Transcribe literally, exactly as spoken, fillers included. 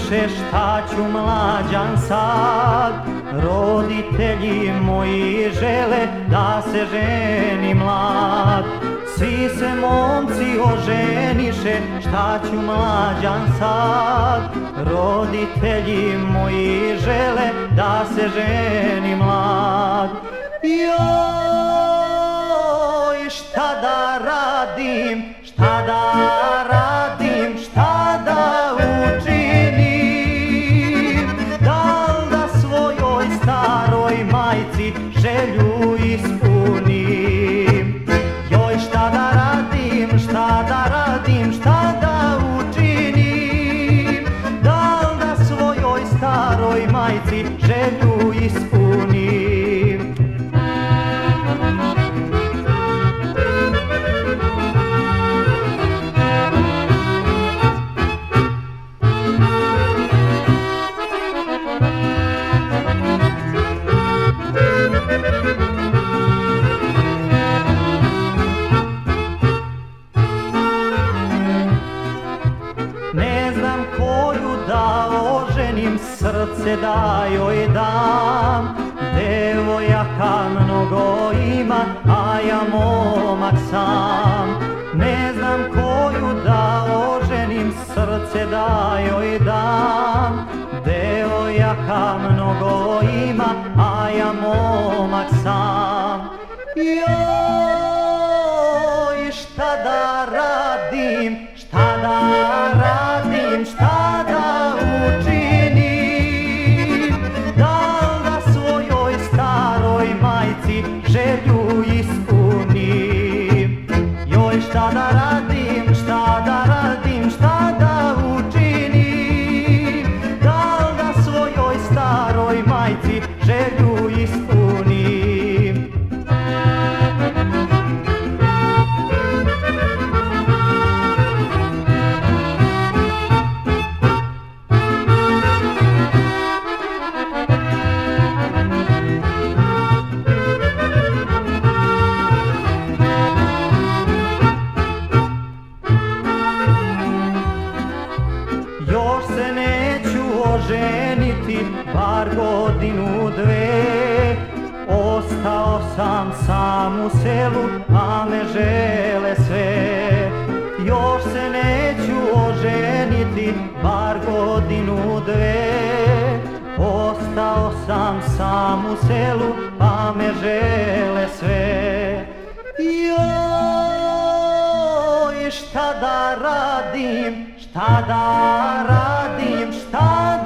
više šta ću mlađan sad. Roditelji moji žele da se ženi mlad. Svi se momci oženiše, šta ću mlađan sad. Roditelji moji žele da se ženi mlad. Joj, šta da radim, šta da radim, šta da učinim? Da li da svojoj staroj majci želju ispunim? Joj, šta da radim, šta da radim, šta da učinim? Da li da svojoj staroj majci želju ispunim? Ne znam koju da oženim, srce da joj dam. Devojaka mnogo ima, a ja momak sam. Ne znam koju da oženim, srce da joj dam. Devojaka mnogo ima, a ja momak sam. Joj, šta da radim, šta da radim, šta da učinim? Da li da svojoj staroj majci želju ispunim? Joj, šta da radim, šta da radim, šta da učinim? Da li da svojoj staroj majci želju ispunim? Još se neću oženiti, bar godinu dve. Ostao sam sam u selu, a me žele sve. Još se neću oženiti, bar godinu dve. Ostao sam sam u selu, a me žele sve. Joj, šta da radim, šta da radim, šta